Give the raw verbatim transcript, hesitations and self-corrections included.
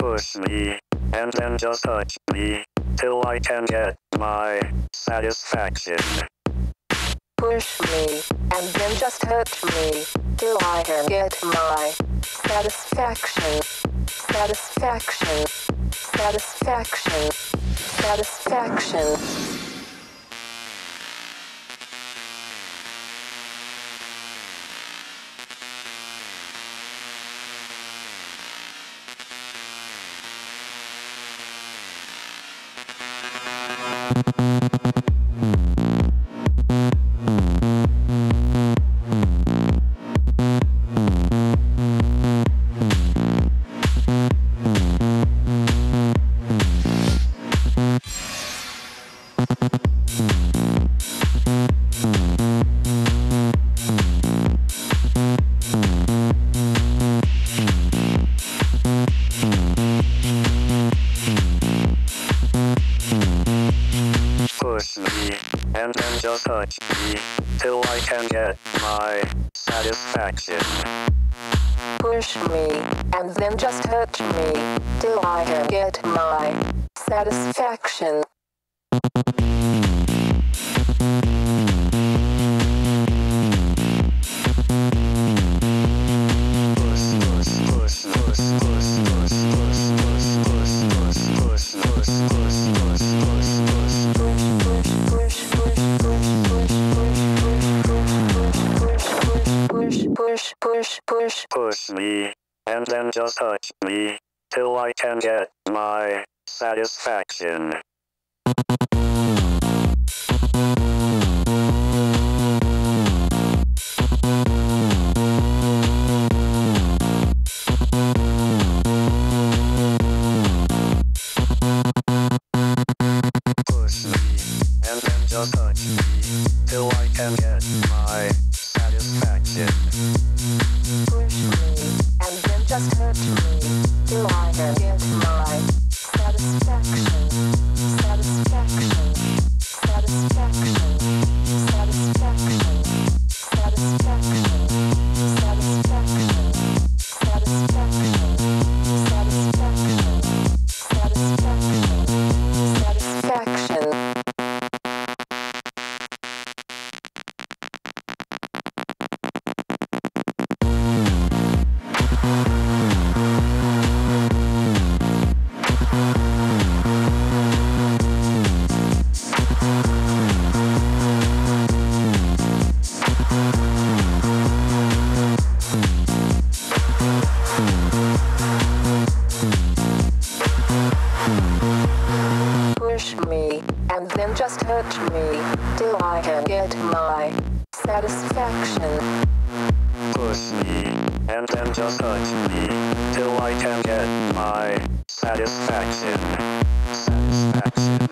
Push me, and then just touch me, till I can get my satisfaction. Push me, and then just touch me, till I can get my satisfaction. Satisfaction. Satisfaction. Satisfaction. Push me, and then just touch me, till I can get my satisfaction. Push me, and then just touch me, till I can get my satisfaction. Push, push, push. Push me, and then just touch me, till I can get my satisfaction. Push me, and then just touch me, till I can get my satisfaction. Push me, and then just touch me, till I can get my satisfaction. Satisfaction. Satisfaction. Satisfaction. Satisfaction. Satisfaction. Satisfaction. Satisfaction. Satisfaction. Satisfaction. Push me, and then just touch me, till I can get my satisfaction. Push me, and then just touch me, till I can get my satisfaction. Satisfaction.